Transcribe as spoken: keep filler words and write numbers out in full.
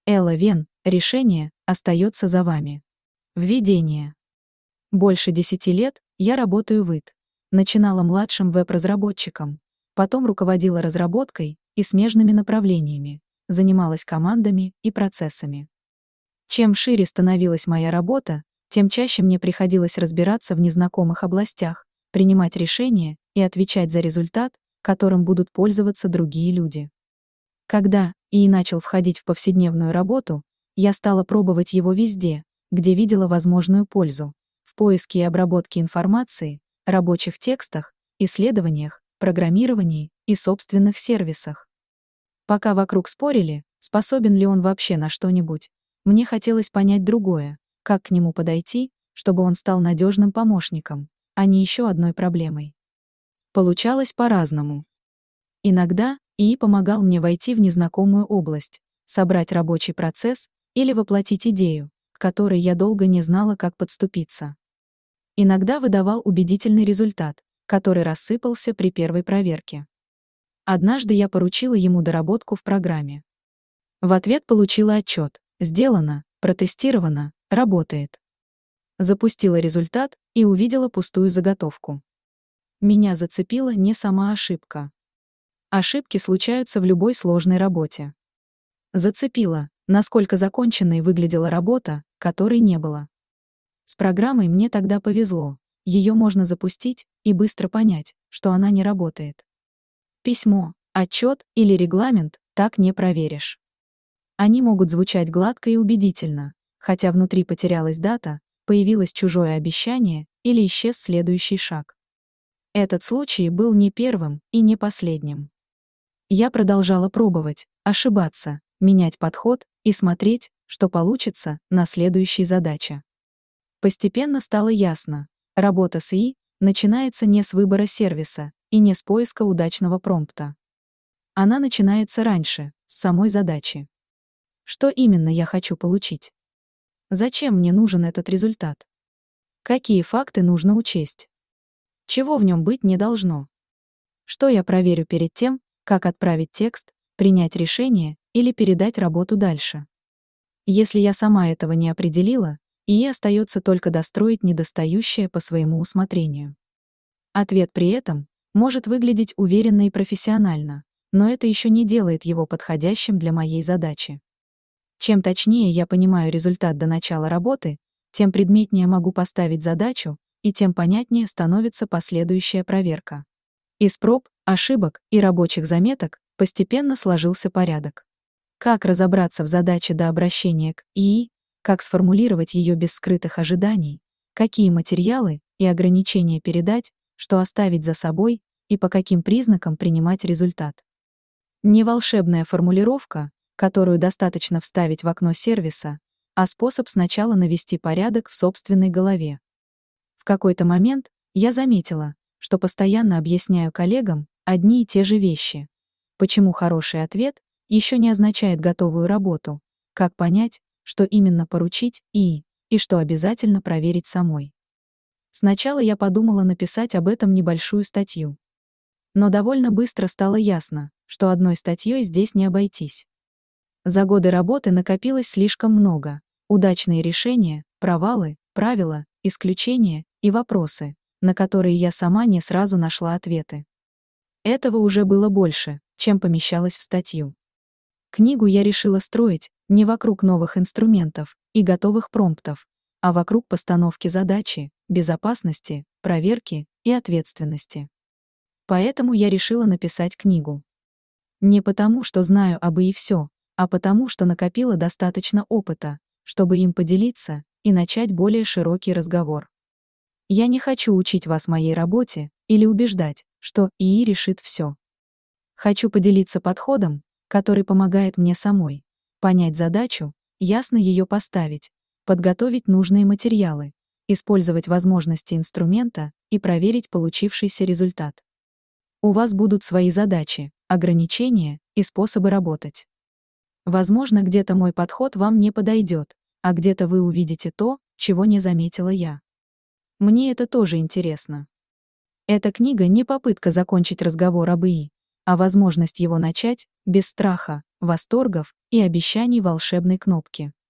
Элла Вен, решение остается за вами. Введение. Больше десяти лет я работаю в ай ти. Начинала младшим веб-разработчиком, потом руководила разработкой и смежными направлениями, занималась командами и процессами. Чем шире становилась моя работа, тем чаще мне приходилось разбираться в незнакомых областях, принимать решения и отвечать за результат, которым будут пользоваться другие люди. Когда ай и начал входить в повседневную работу, я стала пробовать его везде, где видела возможную пользу: в поиске и обработке информации, рабочих текстах, исследованиях, программировании и собственных сервисах. Пока вокруг спорили, способен ли он вообще на что-нибудь, мне хотелось понять другое: как к нему подойти, чтобы он стал надежным помощником, а не еще одной проблемой. Получалось по-разному. Иногда ай и помогал мне войти в незнакомую область, собрать рабочий процесс или воплотить идею, к которой я долго не знала, как подступиться. Иногда выдавал убедительный результат, который рассыпался при первой проверке. Однажды я поручила ему доработку в программе. В ответ получила отчет: сделано, протестировано, работает. Запустила результат и увидела пустую заготовку. Меня зацепила не сама ошибка. Ошибки случаются в любой сложной работе. Зацепило, насколько законченной выглядела работа, которой не было. С программой мне тогда повезло, ее можно запустить и быстро понять, что она не работает. Письмо, отчет или регламент так не проверишь. Они могут звучать гладко и убедительно, хотя внутри потерялась дата, появилось чужое обещание или исчез следующий шаг. Этот случай был не первым и не последним. Я продолжала пробовать, ошибаться, менять подход и смотреть, что получится на следующей задаче. Постепенно стало ясно: работа с ай и начинается не с выбора сервиса и не с поиска удачного промпта. Она начинается раньше, с самой задачи. Что именно я хочу получить? Зачем мне нужен этот результат? Какие факты нужно учесть? Чего в нем быть не должно? Что я проверю перед тем, как отправить текст, принять решение или передать работу дальше? Если я сама этого не определила, ай и остается только достроить недостающее по своему усмотрению. Ответ при этом может выглядеть уверенно и профессионально, но это еще не делает его подходящим для моей задачи. Чем точнее я понимаю результат до начала работы, тем предметнее могу поставить задачу, и тем понятнее становится последующая проверка. Из проб, ошибок и рабочих заметок постепенно сложился порядок. Как разобраться в задаче до обращения к ай и, как сформулировать ее без скрытых ожиданий, какие материалы и ограничения передать, что оставить за собой и по каким признакам принимать результат. Не волшебная формулировка, которую достаточно вставить в окно сервиса, а способ сначала навести порядок в собственной голове. В какой-то момент я заметила, что постоянно объясняю коллегам одни и те же вещи. Почему хороший ответ еще не означает готовую работу, как понять, что именно поручить ай и, и что обязательно проверить самой. Сначала я подумала написать об этом небольшую статью. Но довольно быстро стало ясно, что одной статьей здесь не обойтись. За годы работы накопилось слишком много: удачные решения, провалы, правила, исключения и вопросы, на которые я сама не сразу нашла ответы. Этого уже было больше, чем помещалось в статью. Книгу я решила строить не вокруг новых инструментов и готовых промптов, а вокруг постановки задачи, безопасности, проверки и ответственности. Поэтому я решила написать книгу. Не потому, что знаю об ай и все, а потому, что накопила достаточно опыта, чтобы им поделиться и начать более широкий разговор. Я не хочу учить вас моей работе или убеждать, что ай и решит все. Хочу поделиться подходом, который помогает мне самой понять задачу, ясно ее поставить, подготовить нужные материалы, использовать возможности инструмента и проверить получившийся результат. У вас будут свои задачи, ограничения и способы работать. Возможно, где-то мой подход вам не подойдет, а где-то вы увидите то, чего не заметила я. Мне это тоже интересно. Эта книга не попытка закончить разговор об ай и, а возможность его начать без страха, восторгов и обещаний волшебной кнопки.